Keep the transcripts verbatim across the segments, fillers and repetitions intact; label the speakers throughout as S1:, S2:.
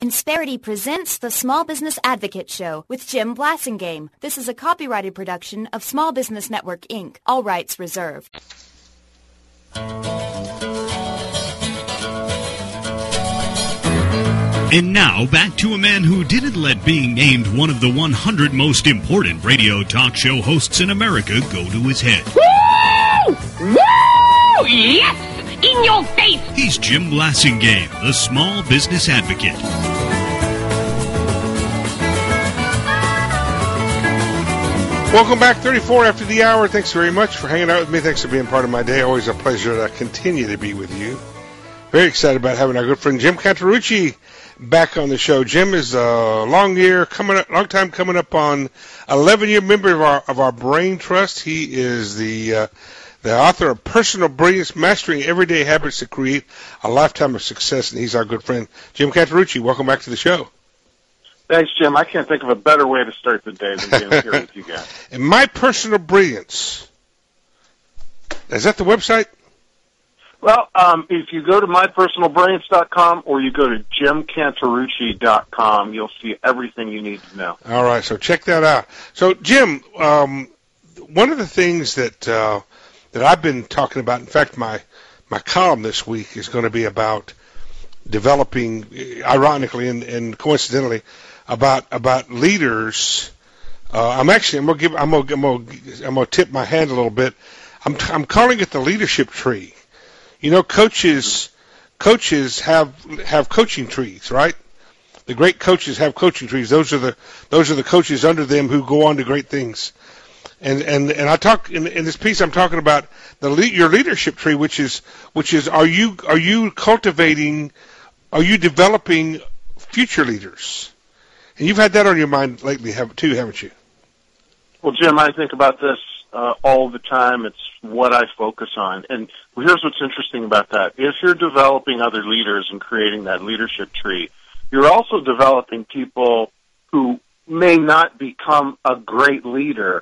S1: Insperity presents the Small Business Advocate Show with Jim Blasingame. This is a copyrighted production of Small Business Network, Incorporated. All rights reserved.
S2: And now, back to a man who didn't let being named one of the one hundred most important radio talk show hosts in America go to his head.
S3: Woo! Woo! Yes! In your face!
S2: He's Jim Blasingame, the Small Business Advocate.
S4: Welcome back, thirty-four after the hour. Thanks very much for hanging out with me. Thanks for being part of my day. Always a pleasure to continue to be with you. Very excited about having our good friend Jim Cantarucci back on the show. Jim is a long year coming up, long time coming up on eleven year member of our of our Brain Trust. He is the uh, the author of Personal Brilliance: Mastering Everyday Habits to Create a Lifetime of Success, and he's our good friend Jim Cantarucci. Welcome back to the show.
S5: Thanks, Jim. I can't think of a better way to start the day than being here with you guys.
S4: And My Personal Brilliance, is that the website?
S5: Well, um, if you go to my personal brilliance dot com or you go to jim cantarucci dot com, you'll see everything you need to know.
S4: All right, so check that out. So, Jim, um, one of the things that uh, that I've been talking about, in fact, my my column this week is going to be about developing, ironically and, and coincidentally, about about leaders. Uh, I'm actually I'm gonna give I'm gonna, I'm gonna I'm gonna tip my hand a little bit. I'm I'm calling it the leadership tree. You know, coaches coaches have have coaching trees, right? The great coaches have coaching trees. Those are the those are the coaches under them who go on to great things. And and and I talk in, in this piece. I'm talking about the le- your leadership tree, which is which is are you are you cultivating, are you developing future leaders? And you've had that on your mind lately, have, too, haven't you?
S5: Well, Jim, I think about this uh, all the time. It's what I focus on. And here's what's interesting about that. If you're developing other leaders and creating that leadership tree, you're also developing people who may not become a great leader,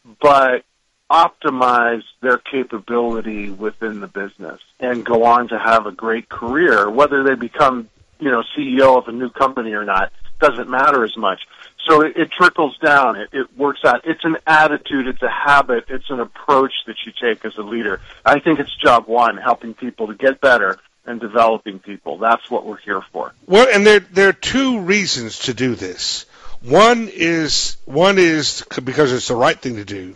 S5: but optimize their capability within the business and go on to have a great career. Whether they become, you know, C E O of a new company or not doesn't matter as much. So it, it trickles down. It, it works out. It's an attitude. It's a habit. It's an approach that you take as a leader. I think it's job one, helping people to get better and developing people. That's what we're here for.
S4: Well, and there there are two reasons to do this. One is one is because it's the right thing to do,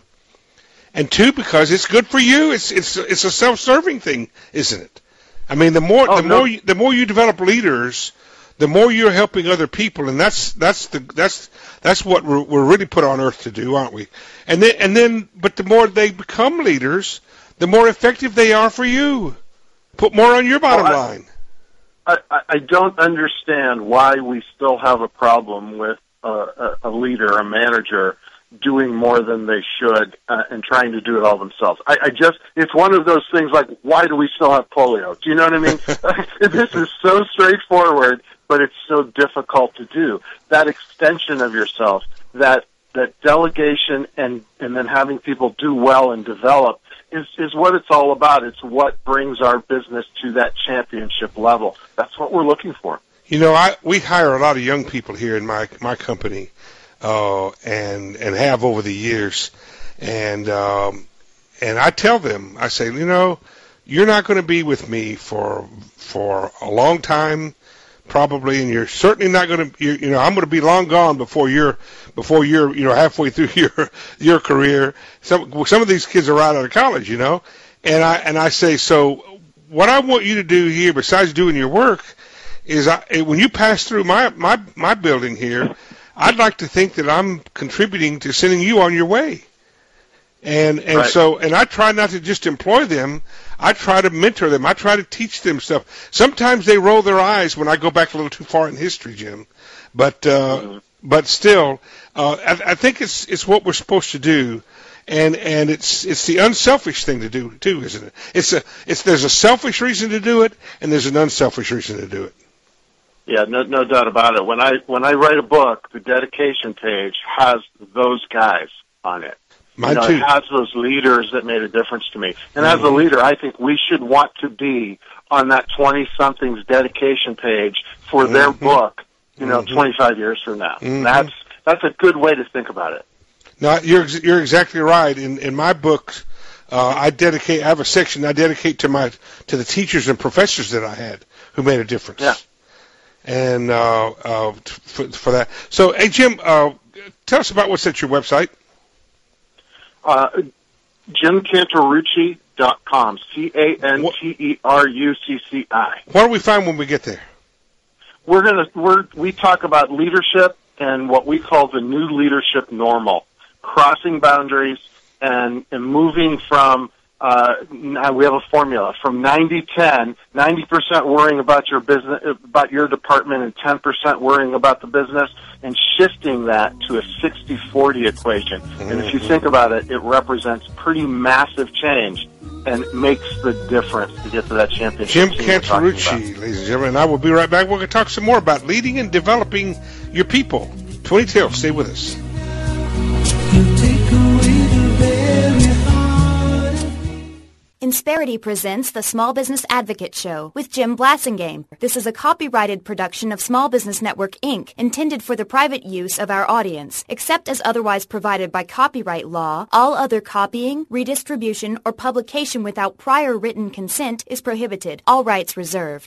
S4: and two, because it's good for you. It's it's it's a self-serving thing, isn't it? I mean, the more
S5: oh,
S4: the
S5: no.
S4: more you, the more you develop leaders, the more you're helping other people, and that's that's the that's that's what we're, we're really put on earth to do, aren't we? And then and then, but the more they become leaders, the more effective they are for you. Put more on your bottom
S5: well, I,
S4: line.
S5: I, I don't understand why we still have a problem with uh, a, a leader, a manager, doing more than they should uh, and trying to do it all themselves. I, I just, it's one of those things like, why do we still have polio? Do you know what I mean? This is so straightforward, but it's so difficult to do. That extension of yourself, that that delegation and, and then having people do well and develop is, is what it's all about. It's what brings our business to that championship level. That's what we're looking for.
S4: You know, I we hire a lot of young people here in my my company, uh, and and have over the years, and um, and I tell them, I say, you know, you're not going to be with me for for a long time, probably, and you're certainly not going to, you, you know, I'm going to be long gone before you're before you're you know halfway through your your career. Some some of these kids are right out of college, you know, and I and I say, so what I want you to do here, besides doing your work, is I, when you pass through my, my, my building here, I'd like to think that I'm contributing to sending you on your way. And and
S5: right.
S4: so, and I try not to just employ them. I try to mentor them. I try to teach them stuff. Sometimes they roll their eyes when I go back a little too far in history, Jim. But uh, mm-hmm. but still, uh, I, I think it's it's what we're supposed to do. And and it's it's the unselfish thing to do too, isn't it? It's a it's there's a selfish reason to do it, and there's an unselfish reason to do it.
S5: Yeah, no, no doubt about it. When I when I write a book, the dedication page has those guys on it.
S4: Mine
S5: you know,
S4: too.
S5: It has those leaders that made a difference to me. And
S4: mm-hmm.
S5: as a leader, I think we should want to be on that twenty-something's dedication page for mm-hmm. their book you know,
S4: mm-hmm.
S5: twenty-five years from now.
S4: Mm-hmm.
S5: That's that's a good way to think about it.
S4: No, you're you're exactly right. In in my book, uh, I dedicate. I have a section I dedicate to my to the teachers and professors that I had who made a difference.
S5: Yeah.
S4: And uh, uh, for, for that. So, hey Jim, uh, tell us about what's at your website.
S5: Uh, Jim Canterucci dot com. C A N T E R U C C I.
S4: What do we find when we get there?
S5: We're gonna we're we talk about leadership and what we call the new leadership normal, crossing boundaries and, and moving from. Uh, we have a formula from ninety ten, ninety percent worrying about your business, about your department, and ten percent worrying about the business, and shifting that to a sixty forty equation. Mm-hmm. And if you think about it, it represents pretty massive change and makes the difference to get to that championship.
S4: Jim Canterucci, ladies and gentlemen, and I will be right back. We're going to talk some more about leading and developing your people. twenty twelve, stay with us.
S1: Insperity presents the Small Business Advocate Show with Jim Blasingame. This is a copyrighted production of Small Business Network, Incorporated, intended for the private use of our audience. Except as otherwise provided by copyright law, all other copying, redistribution, or publication without prior written consent is prohibited. All rights reserved.